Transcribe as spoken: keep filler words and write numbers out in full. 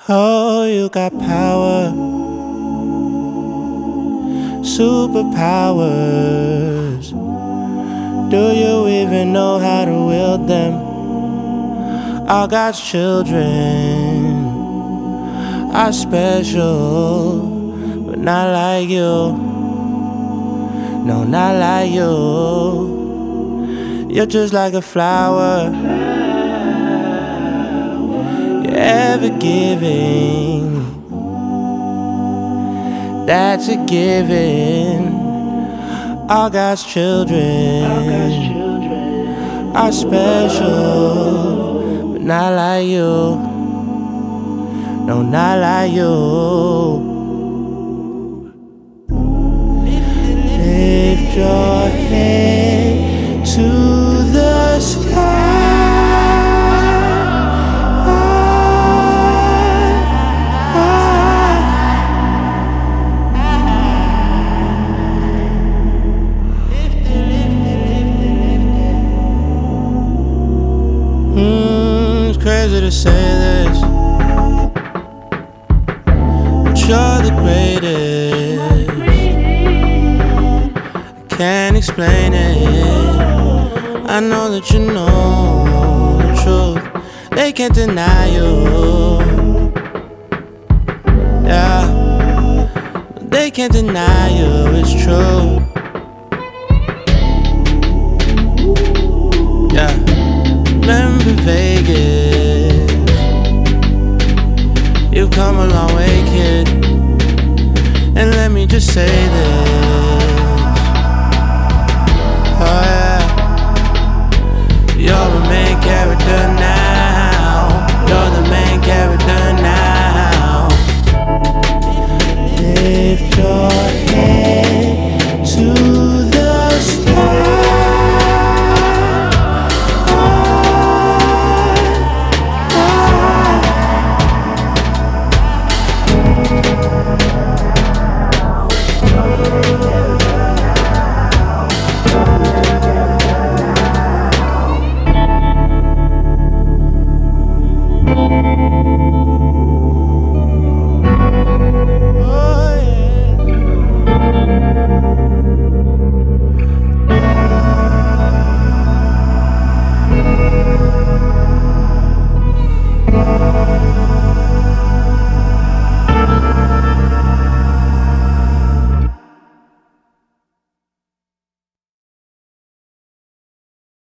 Oh, you got power, superpowers. Do you even know how to wield them? All God's children are special, but not like you. No, not like you. You're just like a flower, you're ever giving. That's a given. All God's children are special, but not like you. No, not like you. Lift your head to the sky. Mm, it's crazy to say this, but you're the greatest. Can't explain it. I know that you know the truth. They can't deny you. Yeah, they can't deny you. It's true. Yeah, remember Vegas. You've come a long way, kid. And let me just say this. Oh yeah, you're a main character now.